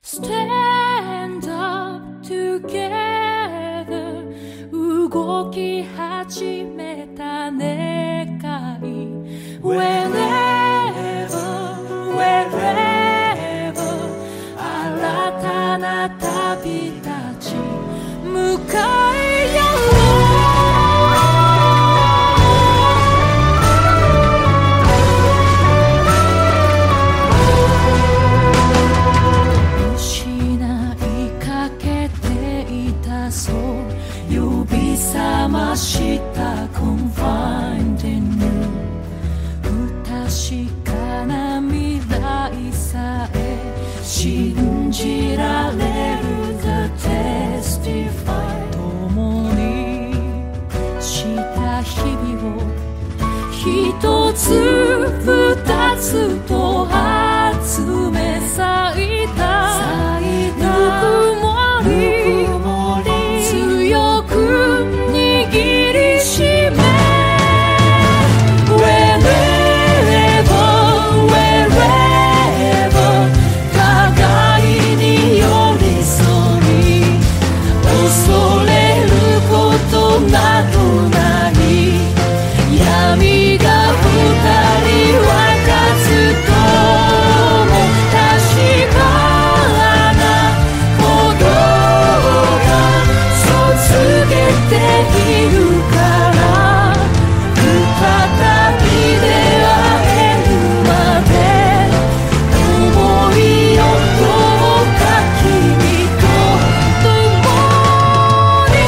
Stand up together 動き始めた願い Wherever 新たな旅立ち向かい合う呼び覚ました Confined in you 不確かな未来さえ信じられる The Testify 共にした日々を一つ二つと集め咲いたぬくもり強く握りしめ Wherever 互いに寄り添い恐れることなどない闇が二人分かつとも確かなことが告げているから再び出会えるまで思いをどうか君と共に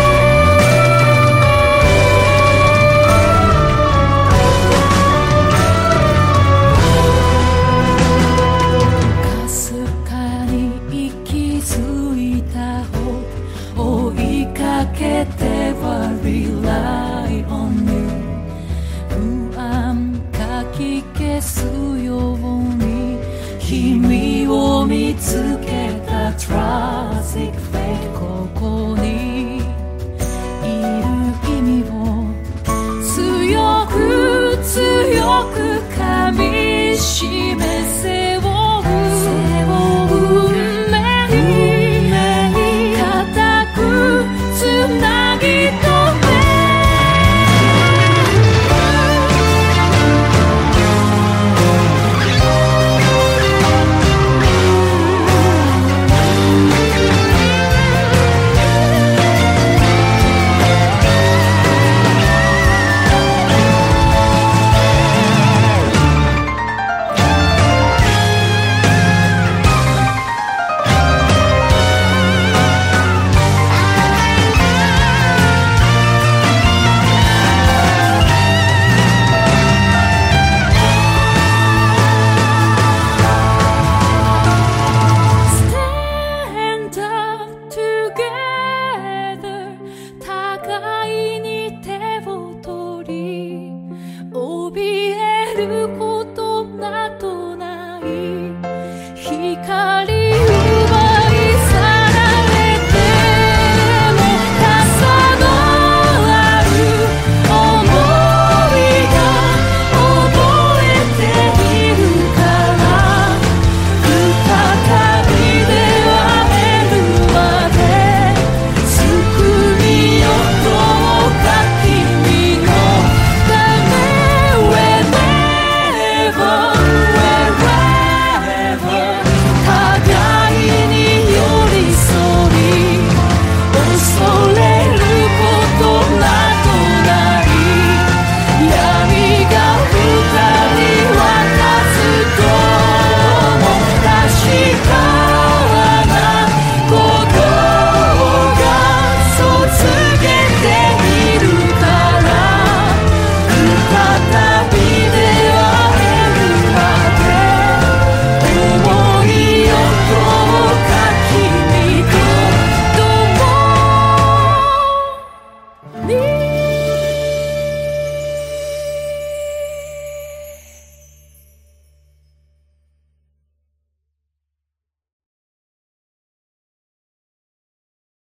かすかに息づいた方追いかけては Rely on you 不安かき消すように君を見つけた Tragic fate ここにいる意味を強く強く噛みしめ背負う運命固くつなぎ止め怯えることなどない光